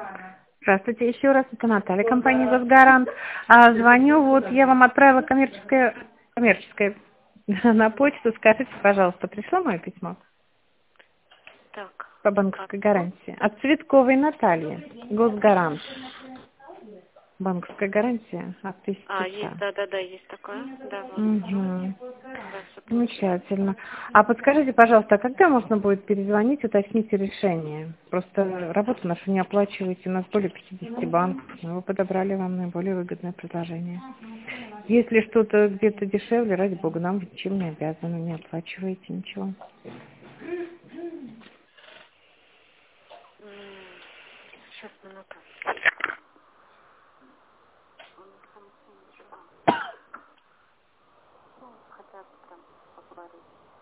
Здравствуйте еще раз, это Наталья, компания «Госгарант». Звоню, вот я вам отправила коммерческое на почту. Скажите, пожалуйста, пришло мое письмо Так, по а банковской кто? гарантии? От Цветковой Натальи, «Госгарант». Банковская гарантия от 1000 Есть, лица. да, есть такое. Да, вот вижу. Угу. Да, все получилось. Замечательно. А подскажите, пожалуйста, а когда можно будет перезвонить, уточнить решение? Просто работу нашу не оплачиваете, у нас более 50 банков, но вы подобрали вам наиболее выгодное предложение. Если что-то где-то дешевле, ради бога, нам вы ничем не обязаны, не оплачиваете ничего. Сейчас, минуту. Хотя бы прям поговорить.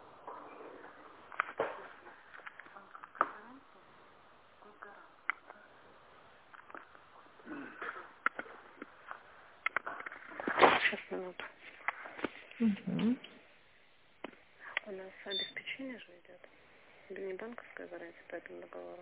Сейчас, минуту. Угу. У нас обеспечение же идет. Да не банковская гарантия по этому договору.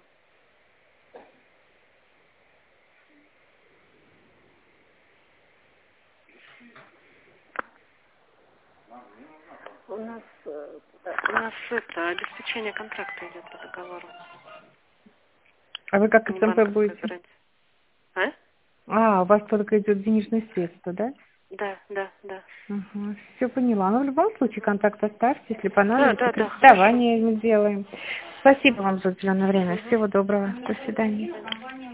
У нас это обеспечение контракта идет по договору. А вы как Не СМП банковская будете? гарантия. А? У вас только идет денежные средства, да? Да. Ага, все поняла. Но в любом случае контакт оставьте, если понадобится, Да, хорошо. кредитование мы сделаем. Спасибо вам за уделенное время. Угу. Всего доброго. До До свидания. свидания.